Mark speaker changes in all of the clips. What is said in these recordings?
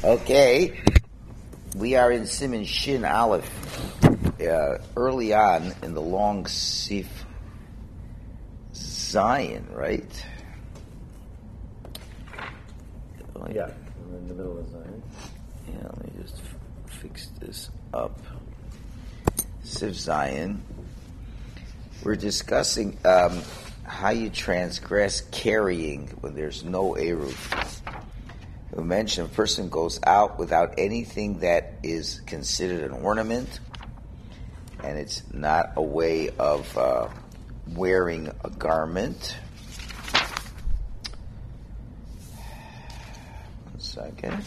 Speaker 1: Okay, we are in Siman Shin Aleph, early on in the long Sif Zion, right?
Speaker 2: Yeah, I'm in the middle of Zion.
Speaker 1: Yeah, let me just fix this up. Sif Zion. We're discussing how you transgress carrying when there's no Eruv. We mentioned a person goes out without anything that is considered an ornament, and it's not a way of wearing a garment. One second.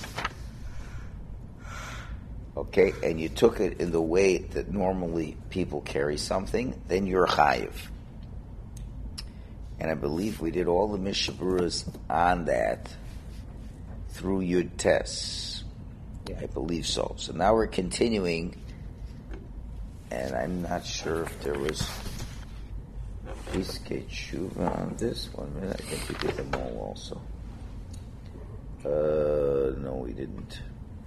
Speaker 1: Okay, and you took it in the way that normally people carry something, then you're chayiv. And I believe we did all the mishaburas on that through Yud Tes. Yeah, I believe so. So now we're continuing, and I'm not sure if there was Piskei Tshuva on this one. I think we did them all also. No, we didn't.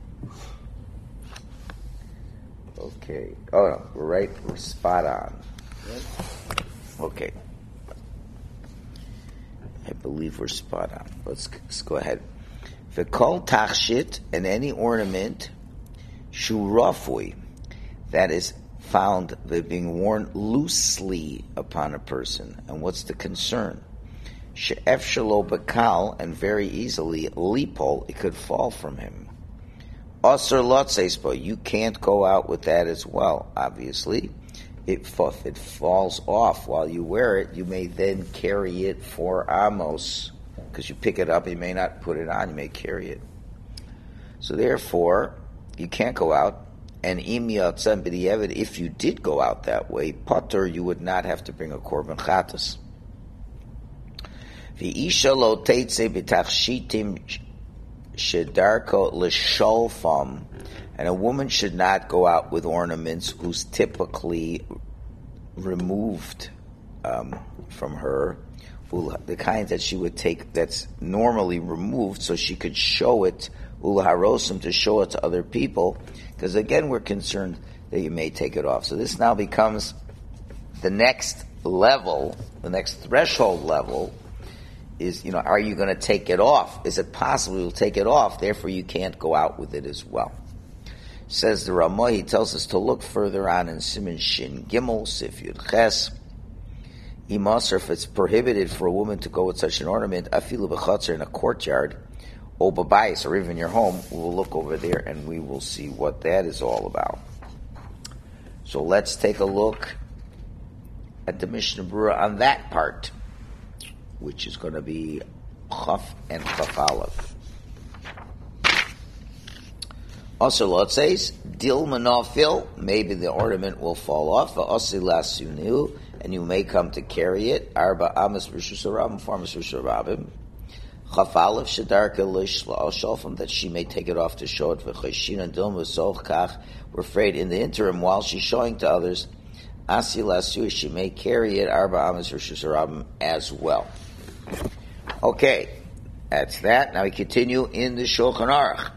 Speaker 1: Okay. Oh no, we're right. We're spot on. Okay. I believe we're spot on. Let's go ahead. V'kol tachshit, and any ornament, shurafui, that is found being worn loosely upon a person. And what's the concern? She'ef shelo bekal, and very easily, lipol, it could fall from him. Asr lotzespo, you can't go out with that as well, obviously. It falls off while you wear it, you may then carry it for amos, because you pick it up, you may not put it on, you may carry it. So therefore, you can't go out, and if you did go out that way, potter, you would not have to bring a korban chatas. V'isha lo teitze b'tachshitim shedarko l'sholfam, and a woman should not go out with ornaments who's typically removed from her, the kind that she would take that's normally removed, so she could show it, ulaharosim, to show it to other people, because again we're concerned that you may take it off. So this now becomes the next level, the next threshold level, is, are you going to take it off? Is it possible you'll take it off, therefore you can't go out with it as well? Says the Ramah, he tells us to look further on in Siman Shin Gimel, Sif Yud Ches. Imasr, if it's prohibited for a woman to go with such an ornament, afilu b'chatzar, in a courtyard, o b'bayis, or even your home, we'll look over there and we will see what that is all about. So let's take a look at the Mishnah Berurah on that part, which is going to be Chaf and Chaf Aleph. Also, Lot says, Dil manafil, maybe the ornament will fall off, lasunu, and you may come to carry it, Arba Amas Rishus Rabim, Farmas Rishus Rabim, Chaf Aleph, Shadarka Lishla Al Shalfam, that she may take it off to show it, V'cheshin and Dilma Soch Kach, we're afraid in the interim, while she's showing to others, Asi Lasu, she may carry it, Arba Amas Rishus Rabim as well. Okay, that's that. Now we continue in the Shulchan Aruch.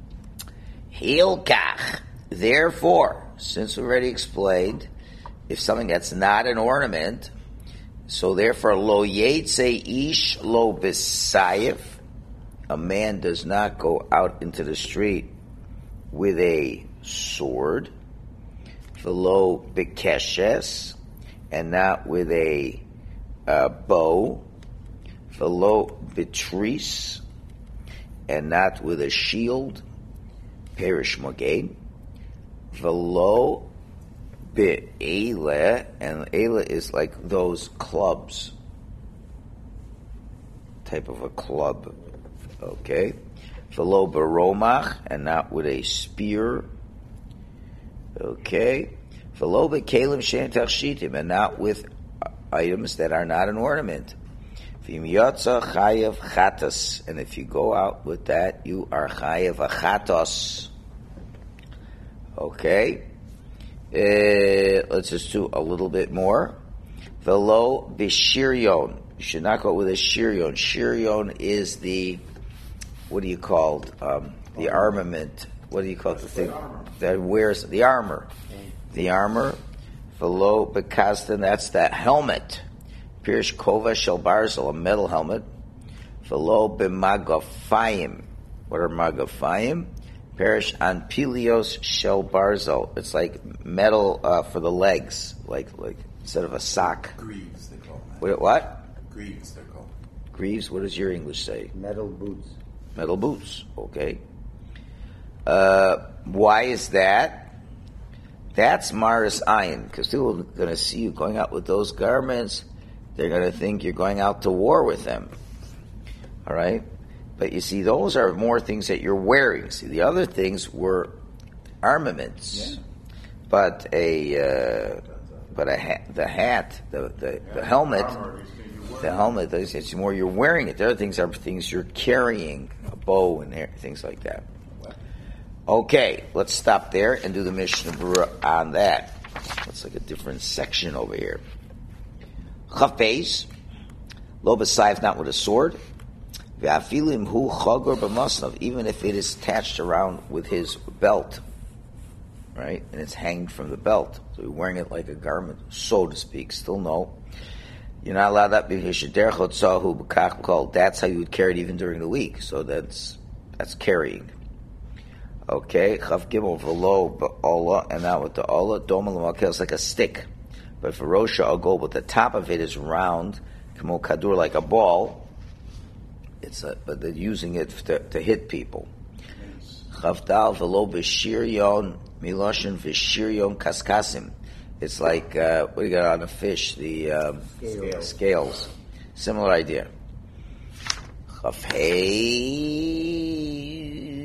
Speaker 1: Hilkach. Therefore, since we already explained, if something that's not an ornament, so therefore, lo yetze ish lo b'sayif, a man does not go out into the street with a sword, v'lo b'keshes, and not with a bow, v'lo b'tris, and not with a shield, perish mogain, v'lo be'ela, and ela is like those clubs, type of a club, okay, v'lo beromach, and not with a spear, okay, v'lo be'kelim she'en tachshitim, and not with items that are not an ornament. V'im yotza chayav chatas, and if you go out with that, you are chayav a chatos. Okay, let's just do a little bit more. Velo b'shiryon, you should not go with a shiryon. Shiryon is the what do you call the armament? What do you call the thing that wears the armor? The armor, velo bekasdan, that's that helmet. Pirish kova shel barzel, a metal helmet. Velo b'magafayim. What are magafayim? Pirish an pilios shel barzel. It's like metal for the legs, like instead of a sock.
Speaker 3: Greaves, they call them.
Speaker 1: Wait, what?
Speaker 3: Greaves, they're called.
Speaker 1: Greaves. What does your English say?
Speaker 2: Metal boots.
Speaker 1: Metal boots. Okay. Why is that? That's Maris Ayin, because people are going to see you going out with those garments. They're going to think you're going out to war with them. All right? But you see, those are more things that you're wearing. See, the other things were armaments.
Speaker 3: Yeah.
Speaker 1: But the helmet, the helmet, it's more you're wearing it. The other things are things you're carrying, a bow and things like that. Okay, let's stop there and do the Mishnah Berurah on that. Looks like a different section over here. Chaf Beis, lo b'saif, not with a sword. V'afilim hu chagor b'masnav, even if it is attached around with his belt, right? And it's hanged from the belt. So you're wearing it like a garment, so to speak. Still no. You're not allowed that because that's how you would carry it even during the week. So that's carrying. Okay, Chav Gimel v'lo ba'ola, and now with the ola, doma l'makel, it's like a stick. But for Rosha Agol, but the top of it is round, kamo kadur, like a ball. But they're using it to hit people. Chav Dal v'lo b'shiryon miloshin v'shiryon kaskasim. It's like what do you got on a fish? The scales. Similar idea. Chav Hey.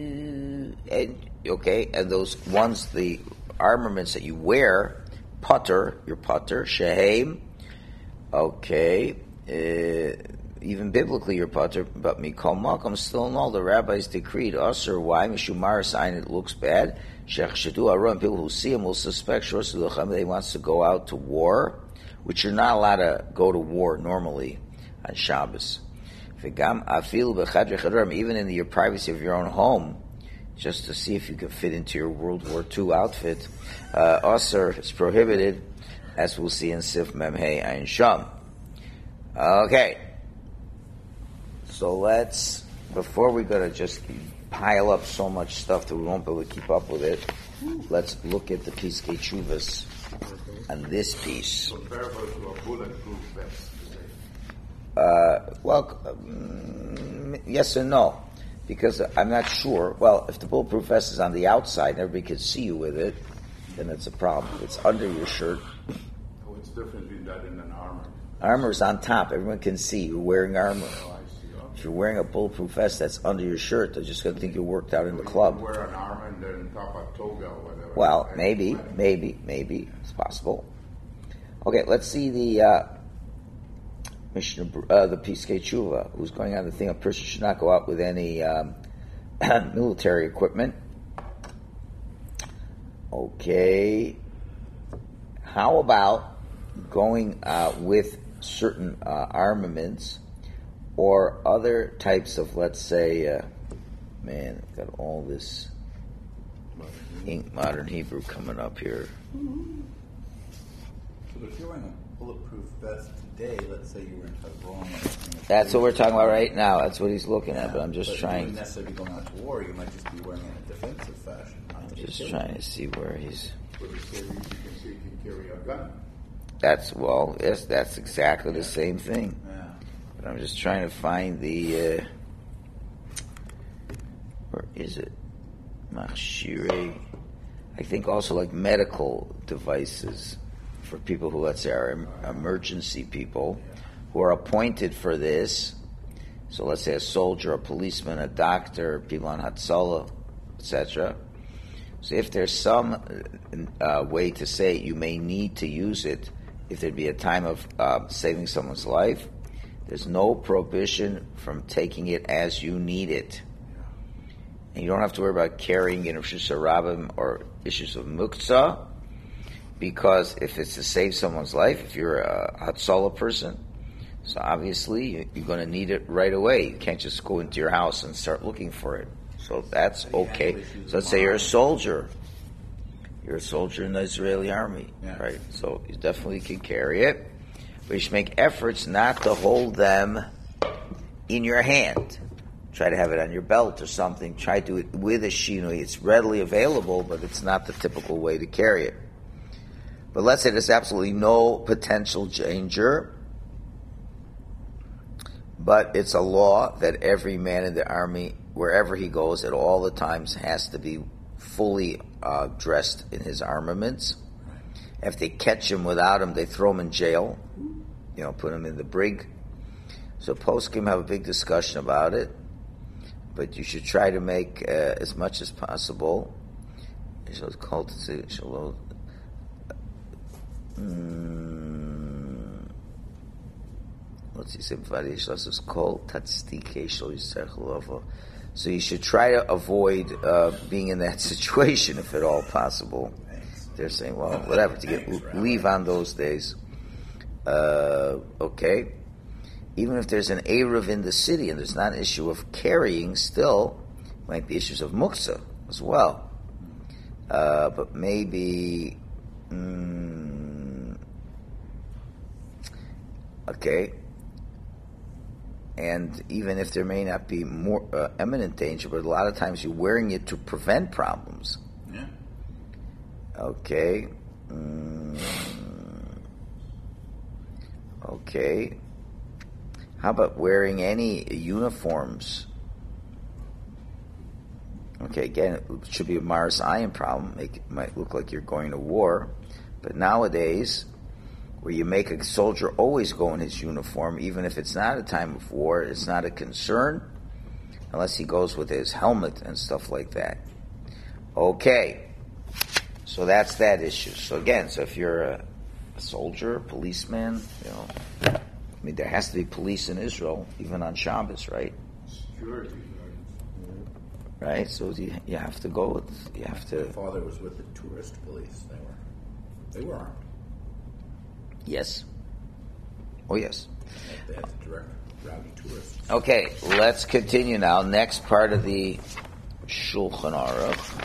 Speaker 1: Okay, and those ones, the armaments that you wear, your putter, shehem, okay, even biblically your putter, but mikol makom, still no, the rabbis decreed, usher, why, mishumar sign, it looks bad, shech shadu aron, people who see him will suspect, that he wants to go out to war, which you're not allowed to go to war normally on Shabbos. Even in your privacy of your own home, just to see if you can fit into your World War II outfit. Osir is prohibited, as we'll see in Sif Memhei Ayin Sham. Okay. So before we go to just pile up so much stuff that we won't be able to keep up with it, let's look at the Piskei Teshuvos on this piece.
Speaker 3: Comparable to a bulletproof vest.
Speaker 1: Yes and no. Because I'm not sure. Well, if the bulletproof vest is on the outside and everybody can see you with it, then it's a problem. If it's under your shirt.
Speaker 3: What's different between that and an armor?
Speaker 1: Armor is on top. Everyone can see you're wearing armor.
Speaker 3: Oh, I see. Okay.
Speaker 1: If you're wearing a bulletproof vest that's under your shirt, they're just going to think you worked out in the club.
Speaker 3: You wear an armor and then top a toga or whatever.
Speaker 1: Well, maybe. It's possible. Okay, let's see the Mishnah, the Piskei Teshuvos, who's going on the thing, a person should not go out with any military equipment. Okay. How about going with certain armaments or other types of, let's say, man, I've got all this modern Hebrew coming up here.
Speaker 3: So if you're wearing a bulletproof vest today, let's say you were in Hebron.
Speaker 1: That's what we're talking about right now. That's what he's looking at, but I'm just trying.
Speaker 3: You wouldn't necessarily be going out to war. You might just be wearing it in a defensive fashion.
Speaker 1: I'm just trying to see where he's.
Speaker 3: For the series, you can see you can carry a gun.
Speaker 1: Yes, that's exactly the same thing.
Speaker 3: Yeah.
Speaker 1: But I'm just trying to find the. Where is it? Machshirei. I think also like medical devices for people who, let's say, are emergency people who are appointed for this. So let's say a soldier, a policeman, a doctor, people on Hatzalah, etc. So if there's some way to say you may need to use it, if there'd be a time of saving someone's life, there's no prohibition from taking it as you need it. And you don't have to worry about carrying in Rosh Hashanah or issues of muktzah, because if it's to save someone's life, if you're a Hatzalah person, So obviously, you're going to need it right away. You can't just go into your house and start looking for it. So that's okay. So let's say you're a soldier. You're a soldier in the Israeli army, right? So you definitely can carry it. But you should make efforts not to hold them in your hand. Try to have it on your belt or something. Try to do it with a shinui. It's readily available, but it's not the typical way to carry it. But let's say there's absolutely no potential danger, but it's a law that every man in the army, wherever he goes at all the times, has to be fully dressed in his armaments. If they catch him without him, they throw him in jail. Put him in the brig. So poskim have a big discussion about it, but you should try to make as much as possible. It's called let's see, so you should try to avoid being in that situation if at all possible. They're saying, well, whatever, to get leave on those days. Okay. Even if there's an Eruv in the city and there's not an issue of carrying, still might be issues of muksa as well. But maybe, okay. And even if there may not be more imminent danger, but a lot of times you're wearing it to prevent problems.
Speaker 3: Yeah.
Speaker 1: Okay. Okay. How about wearing any uniforms? Okay, again, it should be a Mars Iron problem. It might look like you're going to war. But nowadays, where you make a soldier always go in his uniform, even if it's not a time of war, it's not a concern, unless he goes with his helmet and stuff like that. Okay. So that's that issue. So again, if you're a soldier, policeman, there has to be police in Israel, even on Shabbos, right?
Speaker 3: Security guards.
Speaker 1: Right? So you have to go
Speaker 3: My father was with the tourist police. They were armed.
Speaker 1: Yes. Oh, yes.
Speaker 3: They had to direct rowdy tourists.
Speaker 1: Okay, let's continue now. Next part of the Shulchan Aruch.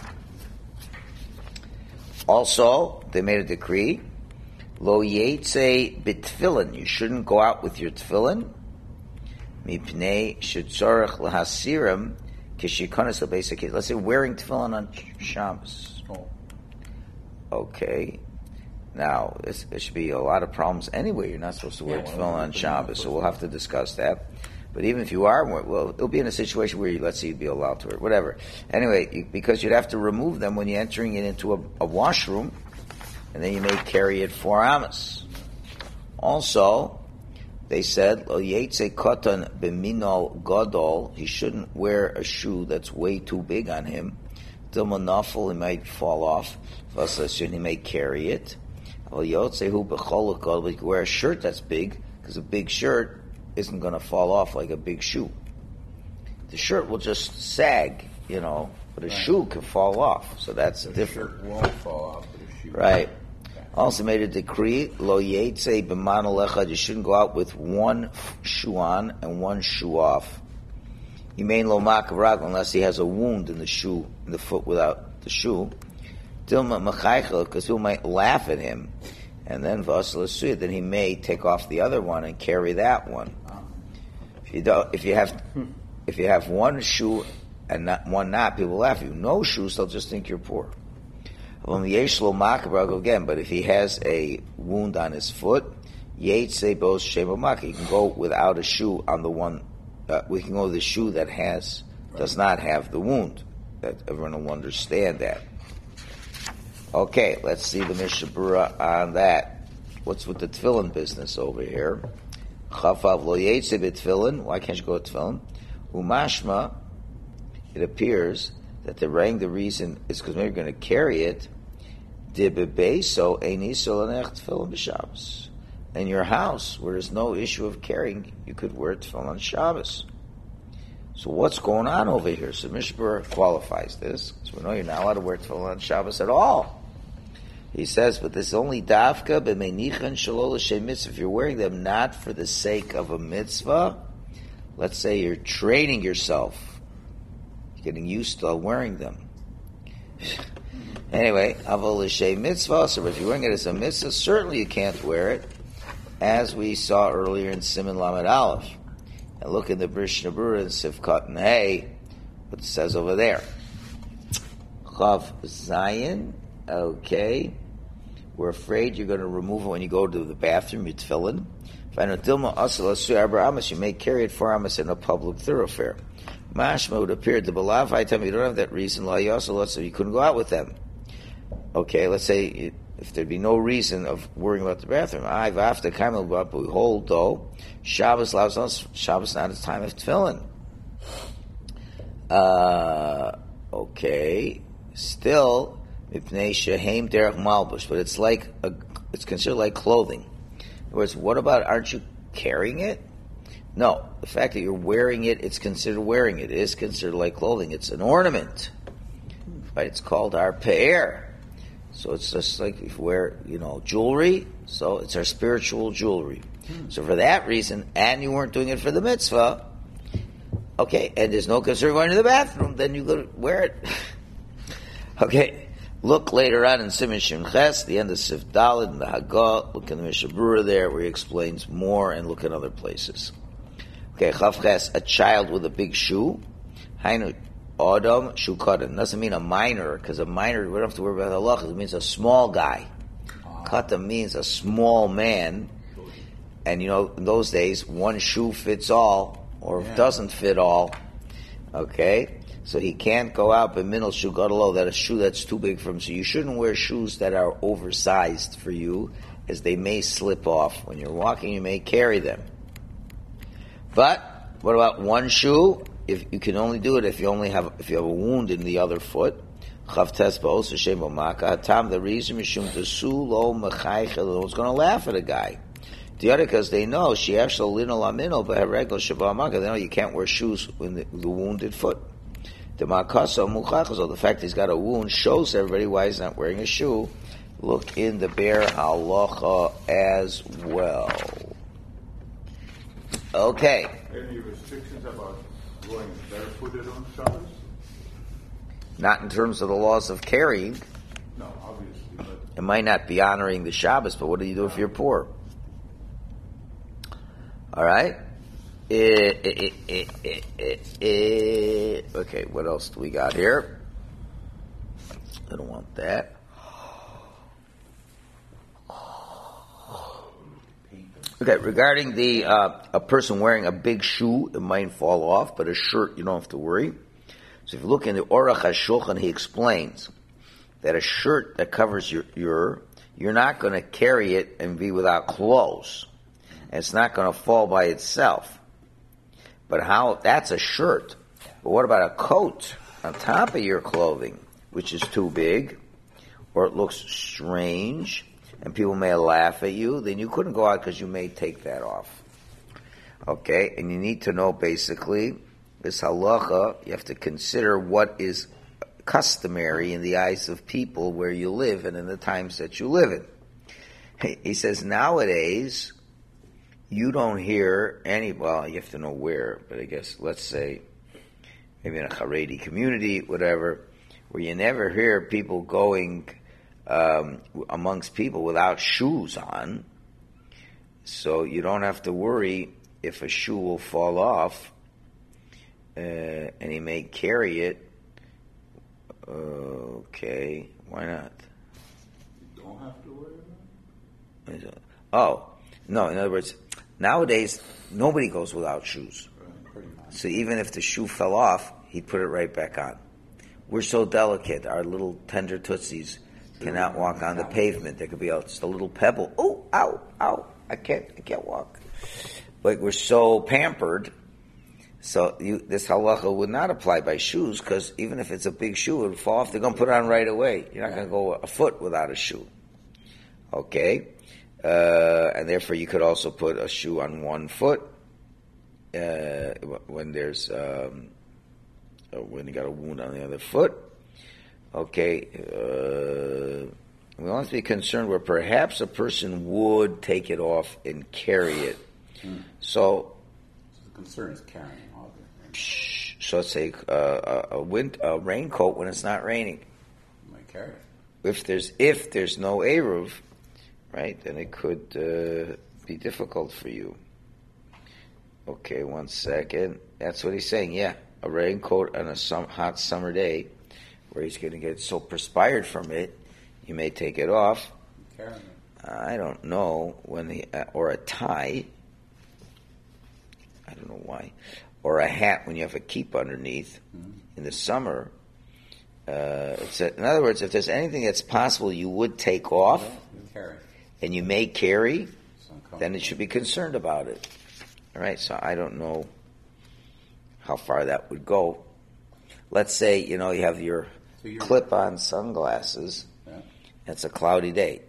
Speaker 1: Also, they made a decree. Lo yetze b'tfilin. You shouldn't go out with your tefillin. Mipnei shetzorech lahasirim kishikonas l'beis. Let's say wearing tefillin on Shabbos.
Speaker 3: Oh.
Speaker 1: Okay. Now, there should be a lot of problems anyway. You're not supposed to wear tefillin on Shabbos, so we'll have to discuss that. But even if you are, well, it'll be in a situation where, let's say, you'd be allowed to wear it, whatever. Anyway, because you'd have to remove them when you're entering it into a washroom, and then you may carry it 4 amas. Also, they said, Lo yetze kotan b'minol gadol, he shouldn't wear a shoe that's way too big on him. Dilma nafel, he might fall off. Vasashin, he may carry it. Lo yotzehu b'chol gadol, but you can wear a shirt that's big, because a big shirt isn't going to fall off like a big shoe. The shirt will just sag, but a shoe can fall off, so that's different.
Speaker 3: Shirt won't fall off, but a shoe.
Speaker 1: Right. Also made a decree, lo yetze b'man lechad, you shouldn't go out with one shoe on and one shoe off. Yimein lo makav unless he has a wound in the shoe, in the foot without the shoe. Dilma mechaychel, because people might laugh at him, and then v'asal then he may take off the other one and carry that one. If you have one shoe and one not, people laugh at you. No shoes, they'll just think you're poor. Again, but if he has a wound on his foot, he can go without a shoe on the one. We can go with the shoe that does not have the wound. That everyone will understand that. Okay, let's see the Mishnah Berurah on that. What's with the tefillin business over here? Chafav lo yetze b'tefillin. Why can't you go with tefillin? Umashma. It appears that the reason is because maybe you're going to carry it. Dibebeso einiso lanech tefillin b'Shabbos. In your house, where there's no issue of carrying, you could wear tefillin on Shabbos. So what's going on over here? So Mishnah Berurah qualifies this, so we know you're not allowed to wear tefillin on Shabbos at all. He says, but this is only dafka b'meinichan shelo l'shem mitzvah. If you're wearing them not for the sake of a mitzvah, let's say you're training yourself, getting used to wearing them. Anyway, avol l'shem mitzvah. So if you're wearing it as a mitzvah, certainly you can't wear it, as we saw earlier in Siman Lamed Aleph. And look in the Brishna Berurah in Sivkot and Hey, what it says over there. Chav Zayin. Okay. We're afraid you're going to remove it when you go to the bathroom, your tefillin. You may carry it 4 amas in a public thoroughfare. Mashma would appear to Balav, I tell you don't have that reason, so you couldn't go out with them. Okay, let's say if there'd be no reason of worrying about the bathroom. I've after Kaimel, but we hold though, Shabbos allows us, Shabbos not a time of tefillin. Okay, still, Mipnei sheheim derech malbush, but it's considered like clothing. In other words, what about, aren't you carrying it? No, the fact that you're wearing it, it's considered wearing it. It is considered like clothing. It's an ornament. Right? It's called our pe'er. So it's just like if you wear, jewelry, so it's our spiritual jewelry. So for that reason, and you weren't doing it for the mitzvah, okay, and there's no concern going to the bathroom, then you go to wear it. Okay. Look later on in Siman Shin Ches, the end of Sif Daled and the Haggah. Look in the Mishnah Berurah there where he explains more, and look in other places. Okay, Chav Ches, a child with a big shoe. Hainu Adam Shu Katan. Doesn't mean a minor, because a minor, we don't have to worry about halachas. It means a small guy. Katan means a small man. And in those days, one shoe fits all, or doesn't fit all. Okay? So he can't go out b'minal shu gadol, that a shoe that's too big for him. So you shouldn't wear shoes that are oversized for you, as they may slip off. When you're walking, you may carry them. But what about one shoe? If you can only do it if you have a wound in the other foot. Chavtes ba'os v'shem b'maka hatam. The reason mishum desu lo mechaychel is going to laugh at a guy. The other, because they know she actually lino lamino b'haregel shabamaka. They know you can't wear shoes in the wounded foot. The makasa muchachos, the fact he's got a wound, shows everybody why he's not wearing a shoe. Look in the Be'er Halacha as well. Okay.
Speaker 4: Any restrictions about going barefooted on Shabbos?
Speaker 1: Not in terms of the laws of carrying.
Speaker 4: No, obviously, but
Speaker 1: It might not be honoring the Shabbos, but what do you do if you're poor? All right. Okay, what else do we got here? I don't want that. Okay, regarding the a person wearing a big shoe, it might fall off, but a shirt you don't have to worry. So if you look in the Orach HaShulchan, he explains that a shirt that covers you're not going to carry it and be without clothes, and it's not going to fall by itself. But that's a shirt. But what about a coat on top of your clothing, which is too big, or it looks strange, and people may laugh at you? Then you couldn't go out because you may take that off. Okay, and you need to know basically, this halacha, you have to consider what is customary in the eyes of people where you live and in the times that you live in. He says nowadays, you don't hear you have to know where, but I guess, let's say, maybe in a Haredi community, whatever, where you never hear people going amongst people without shoes on, so you don't have to worry if a shoe will fall off, and he may carry it. Okay, why not?
Speaker 4: you don't have to worry about it?
Speaker 1: Oh, no, in other words, nowadays, nobody goes without shoes. So even if the shoe fell off, he'd put it right back on. We're so delicate. Our little tender tootsies cannot walk on the pavement. There could be just a little pebble. Oh, ow, ow. I can't walk. But we're so pampered. So this halacha would not apply by shoes, because even if it's a big shoe, it would fall off. They're going to put it on right away. You're not going to go a foot without a shoe. Okay? And therefore you could also put a shoe on one foot when there's when you got a wound on the other foot. Okay, We want to be concerned where perhaps a person would take it off and carry it. So
Speaker 3: The concern is carrying, obviously.
Speaker 1: So let's say a raincoat when it's not raining.
Speaker 3: You might carry it.
Speaker 1: If there's no eruv, right, then it could be difficult for you. Okay, 1 second. That's what he's saying. Yeah, a raincoat on a hot summer day, where he's going to get so perspired from it, you may take it off.
Speaker 3: Carrying it.
Speaker 1: I don't know or a tie. I don't know why, or a hat when you have a keep underneath in the summer. In other words, if there's anything that's possible you would take off
Speaker 3: Carry.
Speaker 1: and you may carry,
Speaker 3: It's uncomfortable.
Speaker 1: then it should be concerned about it. All right, so I don't know how far that would go. Let's say, you have your
Speaker 3: So you're-
Speaker 1: clip-on sunglasses.
Speaker 3: Yeah.
Speaker 1: It's a cloudy day.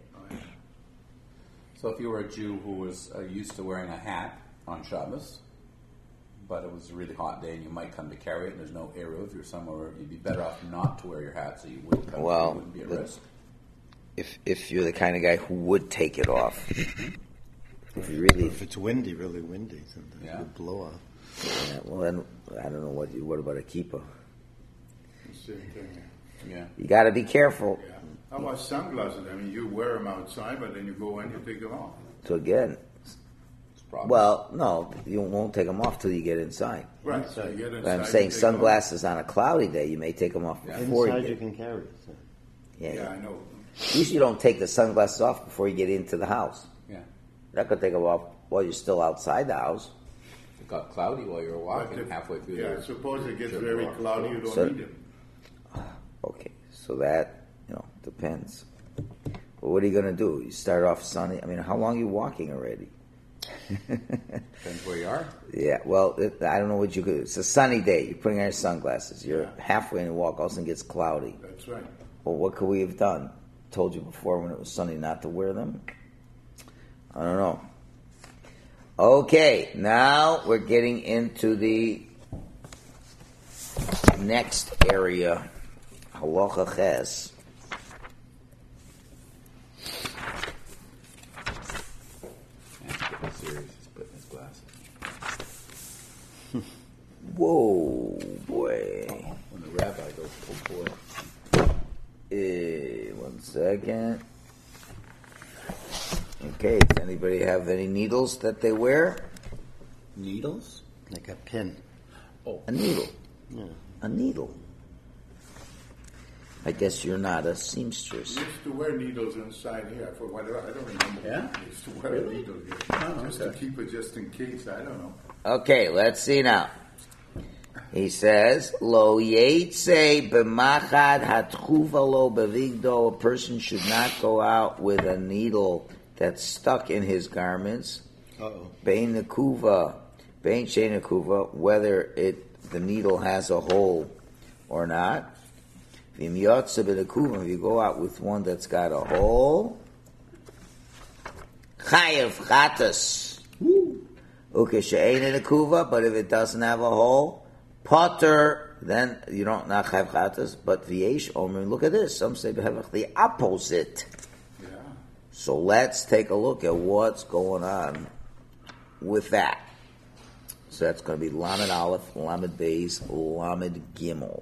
Speaker 3: So if you were a Jew who was used to wearing a hat on Shabbos, but it was a really hot day and you might come to carry it and there's no eruv, you're somewhere, you'd be better off not to wear your hat so you wouldn't come.
Speaker 1: Well,
Speaker 3: you wouldn't be at risk.
Speaker 1: If you're the kind of guy who would take it off. If you really,
Speaker 5: If it's windy, really windy, sometimes
Speaker 3: Yeah.
Speaker 5: it would blow off.
Speaker 1: yeah, well then, I don't know what about a keeper?
Speaker 6: Same thing.
Speaker 3: Yeah.
Speaker 1: You got to be careful.
Speaker 6: Yeah. How about sunglasses? I mean, you wear them outside, but then you go in, you take them off.
Speaker 1: So again,
Speaker 3: It's probably.
Speaker 1: well, no, you won't take them off till you get inside.
Speaker 6: Right. So you get inside.
Speaker 1: But I'm
Speaker 6: you
Speaker 1: saying
Speaker 6: take them off.
Speaker 1: sunglasses on a cloudy day, you may take them off before
Speaker 5: Inside
Speaker 1: you
Speaker 5: you
Speaker 1: get.
Speaker 5: can carry it. So.
Speaker 1: Yeah,
Speaker 6: Yeah, I know.
Speaker 1: usually you don't take the sunglasses off before you get into the house.
Speaker 3: Yeah.
Speaker 1: You're not going to take them off while you're still outside the house.
Speaker 3: It got cloudy while you were
Speaker 6: But
Speaker 3: walking
Speaker 6: if-
Speaker 3: halfway through
Speaker 6: Yeah,
Speaker 3: the
Speaker 6: suppose it gets
Speaker 3: Sure.
Speaker 6: very cloudy, you don't
Speaker 1: So-
Speaker 6: need them.
Speaker 1: Okay, so that, depends. But what are you going to do? You start off sunny. I mean, how long are you walking already?
Speaker 3: Depends where you are.
Speaker 1: Yeah, well, I don't know what you could. It's a sunny day. You're putting on your sunglasses. You're
Speaker 6: Yeah.
Speaker 1: halfway in the walk. All of a sudden it gets cloudy.
Speaker 6: That's right.
Speaker 1: Well, what could we have done? Told you before when it was sunny not to wear them? I don't know. Okay, now we're getting into the next area. Halacha Ches.
Speaker 3: Yeah, it's getting serious. He's putting his glasses.
Speaker 1: Whoa, boy.
Speaker 3: When the rabbi goes full bore.
Speaker 1: 1 second. Okay, does anybody have any needles that they wear?
Speaker 3: Needles?
Speaker 5: Like a pin.
Speaker 1: A needle.
Speaker 5: Yeah.
Speaker 1: A needle. I guess you're not a seamstress.
Speaker 6: We used to wear needles inside here for whatever. I don't remember.
Speaker 3: Yeah?
Speaker 6: We used to wear a needle here.
Speaker 3: Oh,
Speaker 6: just
Speaker 3: okay.
Speaker 6: to keep it just in case. I don't know.
Speaker 1: Okay, let's see now. He says, Lo yetze b'machad hatchuva lo bevigdo. A person should not go out with a needle that's stuck in his garments.
Speaker 5: Uh-oh.
Speaker 1: Bein nekuva, bein shein nekuva, whether the needle has a hole or not. V'im yotze b'nekuva, if you go out with one that's got a hole, chayev chatas. Ukeshein nekuva, but if it doesn't have a hole, potter, then you don't not chayev chatas. But v'yesh omer, look at this. Some say the opposite.
Speaker 6: Yeah.
Speaker 1: So let's take a look at what's going on with that. So that's going to be Lamed Aleph, Lamed Beis, Lamed Gimel.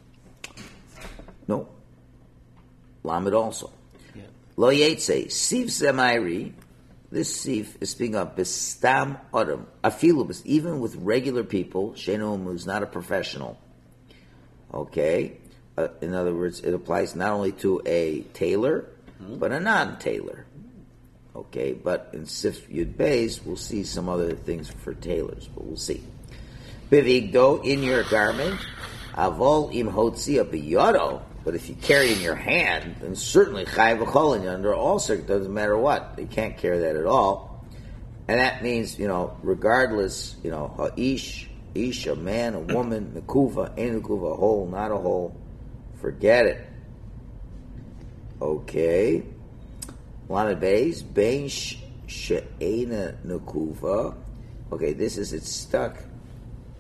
Speaker 1: No. Lamed also.
Speaker 5: Yeah.
Speaker 1: Lo Yetze, Sif Zemairi. This Sif is speaking of Bestam Adam. Afilu, even with regular people, Sheno who's not a professional. Okay? In other words, it applies not only to a tailor, but a non-tailor. Okay, but in Sif Yud Beis, we'll see some other things for tailors, but we'll see. Bivigdo, in your garment, avol im hotzia biyado, but if you carry in your hand, then certainly chayav v'cholin, under all circumstances, doesn't matter what, you can't carry that at all. And that means, regardless, ha'ish, ish, a man, a woman, nekuva, ain't nekuva, a hole, not a hole, forget it. Okay. Lamed Beis, Bein She'ena Nekuva. Okay, this is, it's stuck.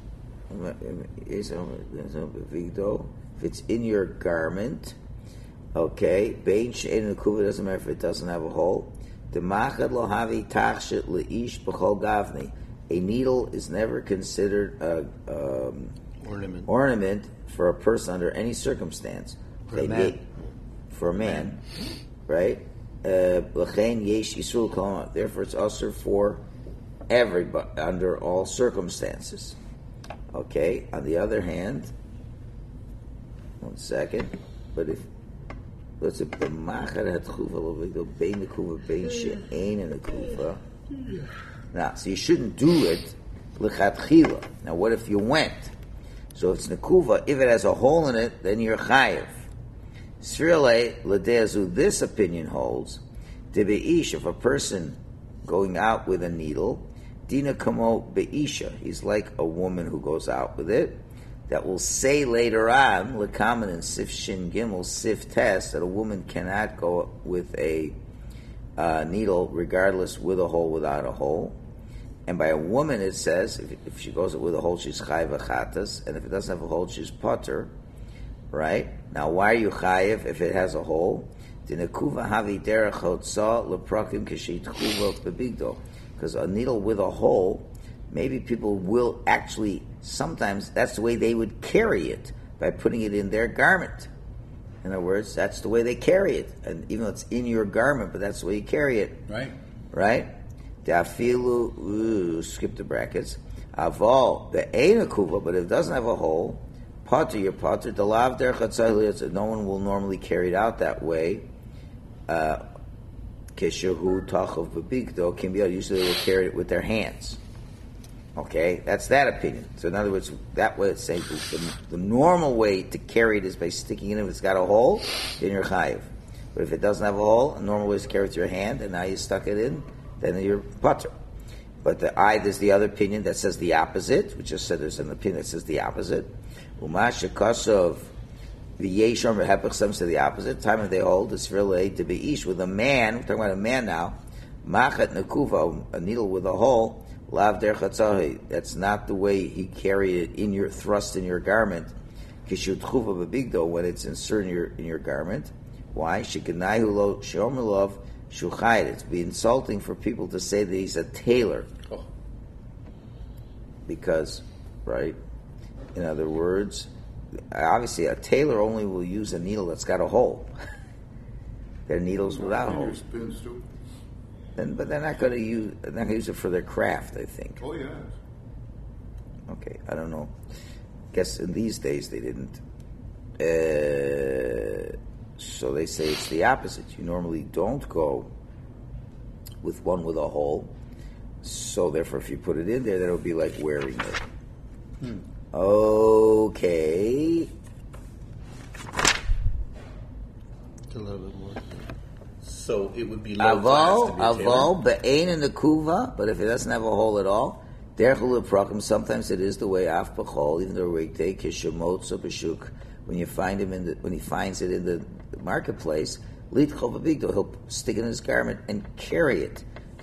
Speaker 1: If it's in your garment, Okay, bein she'ein nekuva doesn't matter if it doesn't have a hole. Demachad lo havi tachshit leish b'chol gavni. A needle is never considered a ornament for a person under any circumstance.
Speaker 5: For a man.
Speaker 1: For a man, right? L'chein yesh yisur kol. Therefore, it's also for everybody under all circumstances. Okay. On the other hand, one second. But if let's say the machar had chuva bein the kuva bein she'ein in the kuva. Now, so you shouldn't do it lechatchila. Now, what if you went? So if it's nekuva, if it has a hole in it, then you're chayiv. Sfirle ledezu. This opinion holds. Debeish, if a person going out with a needle, dina kamo beisha. He's like a woman who goes out with it. That will say later on, lekamen in Sif Shin Gimel Sif Test, that a woman cannot go with a needle, regardless with a hole, without a hole. And by a woman, it says, if she goes with a hole, she's chayiv achatas, and if it doesn't have a hole, she's potter. Right? Now, why are you chayiv if it has a hole? Dinekuva havi derech hotza leprakim keshit chuva bebigdo. Because a needle with a hole, maybe people will actually, sometimes that's the way they would carry it, by putting it in their garment. In other words, that's the way they carry it. And even though it's in your garment, but that's the way you carry it.
Speaker 3: Right.
Speaker 1: Right? Dafilu, skip the brackets. Aval, the einakuva, but if it doesn't have a hole, potter, your potter, the lav der chatzah, no one will normally carry it out that way. Keshahu tachav bebigdo, usually they will carry it with their hands. Okay, that's that opinion. So in other words, that way it's saying the normal way to carry it is by sticking it in. If it's got a hole, then you're chayiv. But if it doesn't have a hole, a normal way is to carry it with your hand, and now you stuck it in, then you're potter. But there's the other opinion that says the opposite. We just said there's an opinion that says the opposite. Umasha kasov v'yeshom rehepech, some say the opposite. Time of they hold is really to be ish with a man. We're talking about a man now. Machat nekuva, a needle with a hole. Lav der chatzahi. That's not the way he carried it in your thrust in your garment. Kishut chuva bebigdo, when it's inserted in your garment. Why? Shekanayu lo shomerlov shuchayit. It's be insulting for people to say that he's a tailor.
Speaker 3: Oh.
Speaker 1: Because, right? In other words, obviously a tailor only will use a needle that's got a hole. There are needles without holes.
Speaker 6: Spins too.
Speaker 1: But they're not going to use it for their craft, I think.
Speaker 6: Oh yes.
Speaker 1: Okay, I don't know. Guess in these days they didn't. So they say it's the opposite. You normally don't go with one with a hole. So therefore, if you put it in there, then it'll be like wearing it. Okay.
Speaker 5: A little bit more.
Speaker 3: So it would be low class to be a tailor.
Speaker 1: Aval, be'ein in the kuva, but if it doesn't have a hole at all, derechul leprakim, sometimes it is the way af b'chol, even though we take kishemotza b'shuk, when you find him when he finds it in the marketplace, litchol b'bigdo, he'll stick it in his garment and carry it.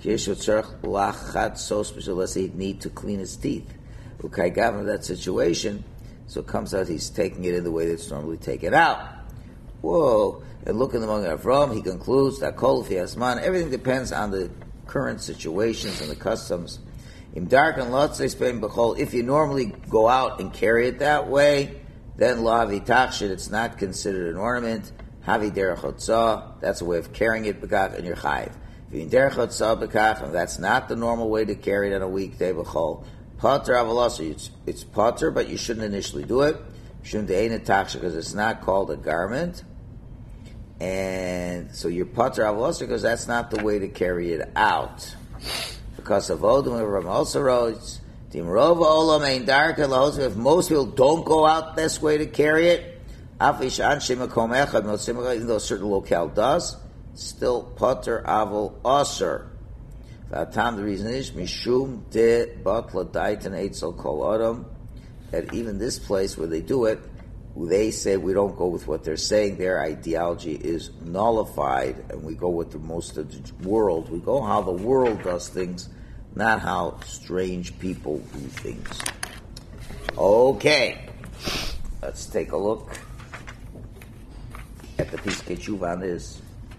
Speaker 1: Unless he need to clean his teeth. Ukaigav in that situation, so it comes out he's taking it in the way that's normally taken out. Whoa. And looking among Avram, he concludes that kol fi asman, everything depends on the current situations and the customs. Im dark and lotzei spein b'chol, if you normally go out and carry it that way, then lo havi tachshit, it's not considered an ornament. Havi derech hotzah, that's a way of carrying it b'kach, and you're chayiv. If you derech hotzah b'kach, and that's not the normal way to carry it on a weekday b'chol, potter avalasa, it's potter, but you shouldn't initially do it. You shouldn't do ein tachshit because it's not called a garment. And so you're potter avos because that's not the way to carry it out. Because of Odom and Ram also wrote, if most people don't go out this way to carry it, even though a certain locale does, still potter avol aser. The reason is mishum de batla daitan eitzel kol adam, that even this place where they do it, they say we don't go with what they're saying. Their ideology is nullified, and we go with the most of the world. We go how the world does things, not how strange people do things. Okay, let's take a look at the piece of Ketchuv on this.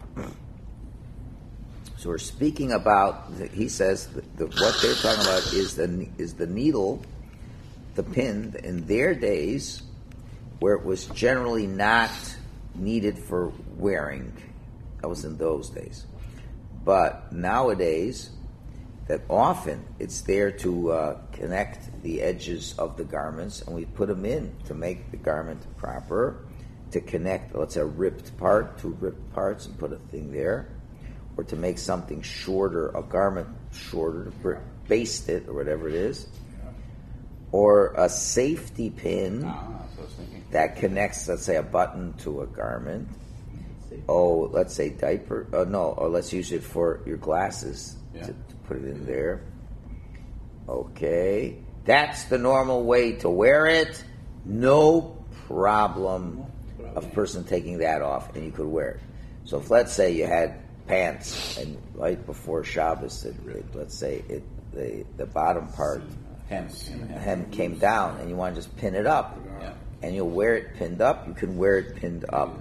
Speaker 1: So we're speaking about. He says what they're talking about is the needle, the pin in their days, where it was generally not needed for wearing. That was in those days. But nowadays, that often it's there to connect the edges of the garments, and we put them in to make the garment proper, to connect, let's say, a ripped part, two ripped parts, and put a thing there, or to make something shorter, a garment shorter, to baste it, or whatever it is, or a safety pin
Speaker 3: that's what I was thinking.
Speaker 1: that connects, let's say, a button to a garment. Oh, let's say diaper. Or let's use it for your glasses to put it in there. Okay, that's the normal way to wear it. No problem. A person taking that off, and you could wear it. So if let's say you had pants, and right before Shabbos, let's say the bottom part hem came down, and you want to just pin it up, and you'll wear it pinned up. You can wear it pinned up.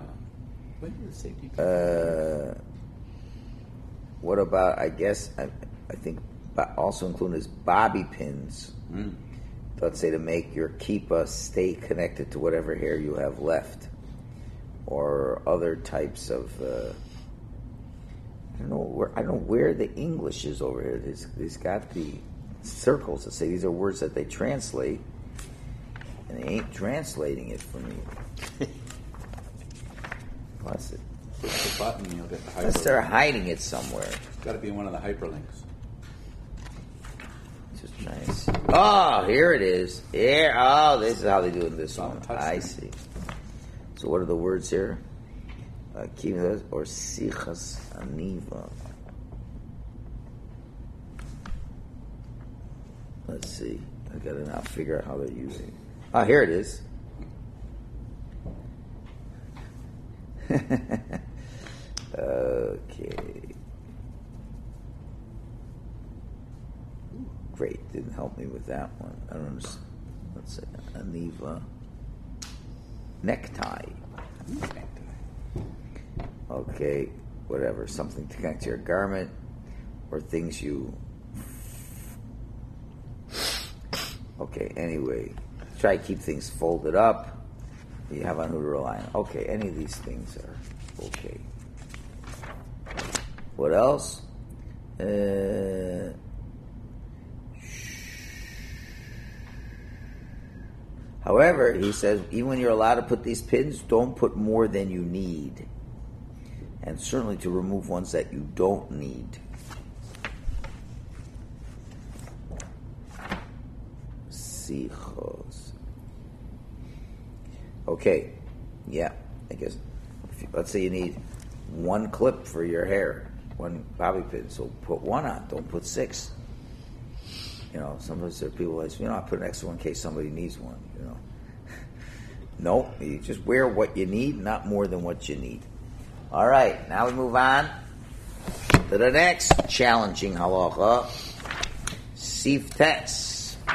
Speaker 1: What about? I guess I think also included is bobby pins. Let's say to make your kippah stay connected to whatever hair you have left, or other types of. I don't know where the English is over here. There's got the circles that say these are words that they translate, and they ain't translating it for me. What's it?
Speaker 3: Push the button, you'll get the hyperlink.
Speaker 1: Unless they're hiding it somewhere.
Speaker 3: It's got to be in one of the hyperlinks.
Speaker 1: Just nice. Oh, here it is. Here. Oh, this is how they do it in this one.
Speaker 3: touch
Speaker 1: I
Speaker 3: screen.
Speaker 1: see. So what are the words here? Kiva or sichas aniva. Let's see. I gotta now figure out how they're using it. Oh, here it is. Okay. Great, didn't help me with that one. I don't understand. Let's say Aniva. Necktie. Okay, whatever. Something to connect to your garment, or things you. Okay, anyway. Try to keep things folded up. You have on who to rely on. Okay, any of these things are okay. What else? However, he says, even when you're allowed to put these pins, don't put more than you need. And certainly to remove ones that you don't need. Sichos. Okay, yeah, I guess. Let's say you need one clip for your hair, one bobby pin, so put one on, don't put 6. You know, sometimes there are people who say, I put an extra one in case somebody needs one, No, you just wear what you need, not more than what you need. All right, now we move on to the next challenging halacha, siftes.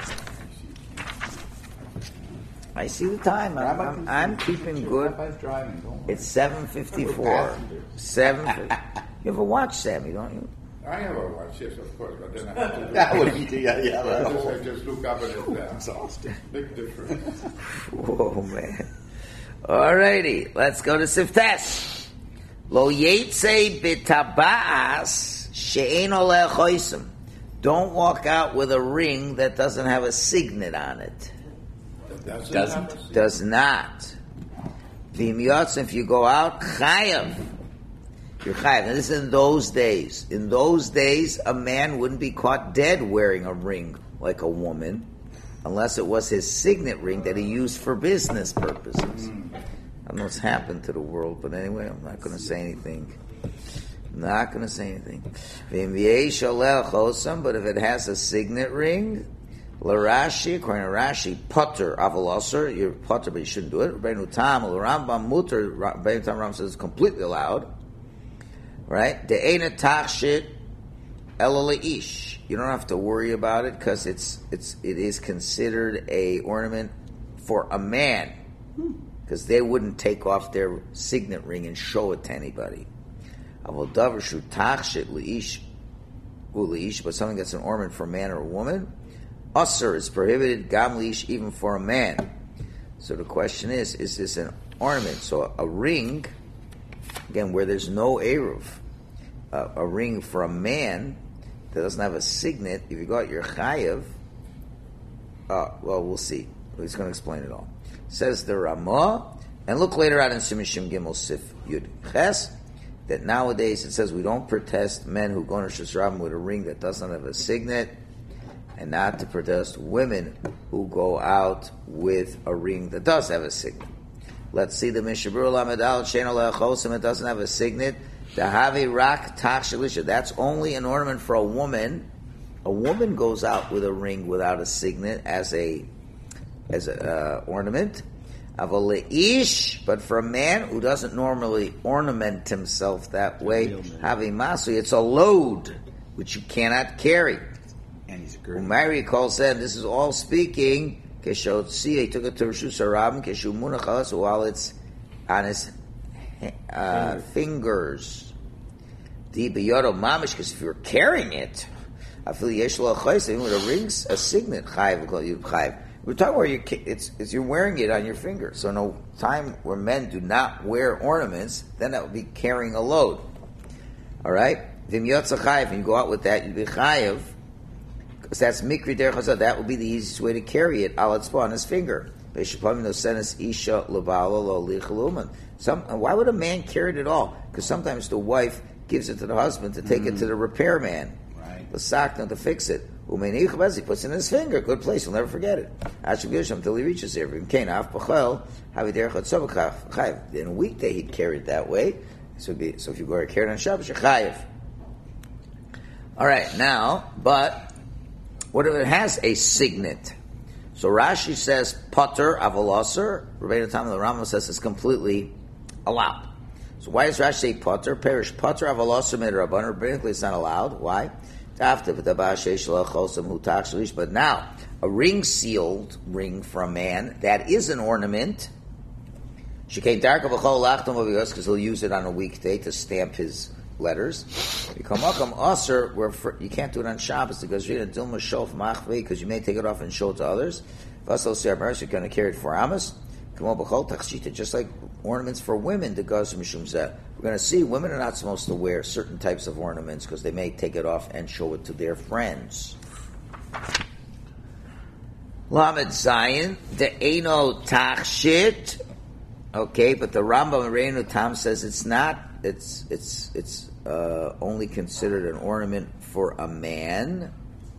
Speaker 1: I see the time. I'm keeping good.
Speaker 3: Driving, don't worry.
Speaker 1: It's 7:54. 7. You have a watch, Sammy, don't you?
Speaker 6: I have a watch, yes, of course, but then I have to do
Speaker 3: That would be, yeah.
Speaker 6: I just look up and it's there.
Speaker 3: Exhausted.
Speaker 6: Big difference.
Speaker 1: Whoa, man. Alrighty, let's go to Siftes. Lo yetze b'taba'as she'ein oleh choisim. Don't walk out with a ring that doesn't have a signet on it.
Speaker 3: Doesn't.
Speaker 1: Does not. V'im if you go out, chayav. You're chayav. Now this is in those days. In those days, a man wouldn't be caught dead wearing a ring like a woman, unless it was his signet ring that he used for business purposes. I don't know what's happened to the world, but anyway, I'm not going to say anything. Not going to say anything. But if it has a signet ring, L'Rashi, according to Rashi, potter avalosser, you're potter, but you shouldn't do it. Rabbeinu Tam, Rambam mutter, Rabbeinu Tam Rambam says it's completely allowed. Right? De'ena tachshit ela leish. You don't have to worry about it because it is considered a ornament for a man. because they wouldn't take off their signet ring and show it to anybody. But something that's an ornament for a man or a woman, Asr is prohibited, Gam Lish, even for a man. So the question is this an ornament? So a ring, again, where there's no Eruv, a ring for a man that doesn't have a signet, if you got your Chayev, well, we'll see. He's going to explain it all. Says the Ramah, and look later on in Simishim Gimel Sif Yud Ches, that nowadays it says we don't protest men who go to Shusram with a ring that doesn't have a signet, and not to protest women who go out with a ring that does have a signet. Let's see the Mishabur Lamed Al Shein Aleh Chosim, it doesn't have a signet. The Havi Rak Tach Shalisha, that's only an ornament for a woman. A woman goes out with a ring without a signet as a ornament. Avolish, but for a man who doesn't normally ornament himself that way, Havi Masu, it's a load which you cannot carry.
Speaker 5: And he's great.
Speaker 1: Umari calls in, this is all speaking, Keshotzi, he took it to Rishus Harabim, Keshu Munachas, while it's on his fingers. Di Beyodo Mamish, because if you're carrying it, I feel Yeshua Chayes, even with a ring's a signet, Chayiv, Chayiv. We're talking where it's you're wearing it on your finger. So no time where men do not wear ornaments, then that would be carrying a load. All right? Vim Yotza Chayiv, and you go out with that, you'd be Chayiv, because that's Mikri Der Chazah, that would be the easiest way to carry it, al Atzpah, on his finger. Why would a man carry it at all? Because sometimes the wife gives it to the husband to take it to the repairman.
Speaker 3: Right.
Speaker 1: The sock, to fix it. He puts it in his finger. Good place. He'll never forget it. Until he reaches there. In a weekday, he'd carry it that way. So if you go to carry it on Shabbos, you're chayiv. All right, now, but what if it has a signet? So Rashi says potter avolaser. Rabbeinu Tam the Rambam says it's completely allowed. So why does Rashi say potter? Perish potter avolaser midrabanan. Rabbinically, it's not allowed. Why? But now, a ring-sealed ring for a man, that is an ornament. Because he'll use it on a weekday to stamp his letters. You can't do it on Shabbos because you may take it off and show it to others. You're going to carry it for Amos. Just like ornaments for women, we're going to see women are not supposed to wear certain types of ornaments because they may take it off and show it to their friends. Lamed Zayin, the Eino Tachshit. Okay, but the Rambam Reinu Tam says it's not. It's only considered an ornament for a man.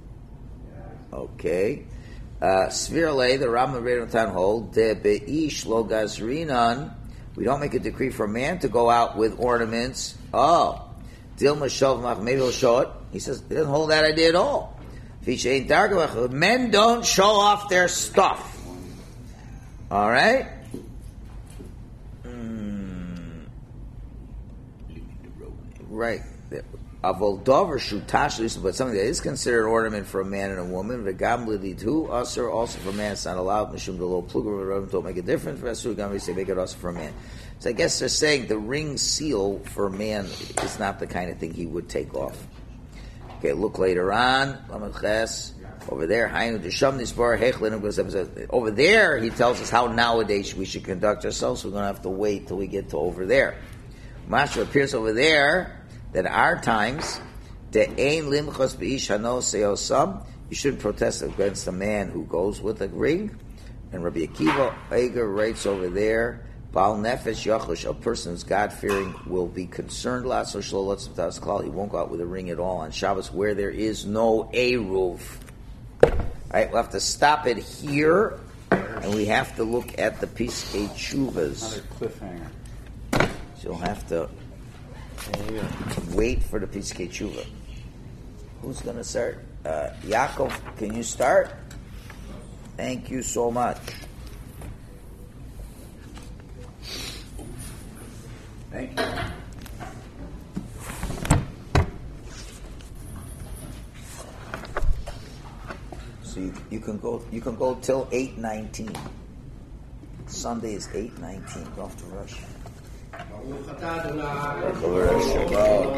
Speaker 1: Okay. Svirle, the Rambam Reinu Tam hold de beish lo gazrinan. We don't make a decree for a man to go out with ornaments. Oh, Dilma Shovmach, maybe he'll show it. He says he doesn't hold that idea at all. Men don't show off their stuff. All right. Right. Avoldover shutash, but something that is considered an ornament for a man and a woman. V'gam lididu aser, also for a man it's not allowed. Mishum the low plugger don't make a difference. Vesur gam say make it also for a man. So I guess they're saying the ring seal for a man is not the kind of thing he would take off. Okay, look later on. Over there, over there, he tells us how nowadays we should conduct ourselves. We're going to have to wait till we get to over there. Masha appears over there that our times, you shouldn't protest against a man who goes with a ring. And Rabbi Akiva Eiger writes over there, Baal Nefesh Yachush, a person who's God-fearing will be concerned. He won't go out with a ring at all on Shabbos where there is no Eruv. All right, we'll have to stop it here, and we have to look at the Piskei Teshuvas.
Speaker 3: Another cliffhanger.
Speaker 1: So you'll have to wait for the Piskei Teshuva. Who's going to start? Yaakov, can you start? Thank you so much.
Speaker 3: Thank you.
Speaker 1: So you can go till 8:19. Sunday is 8:19. Go off to Rush.
Speaker 7: ברוך אתה ה'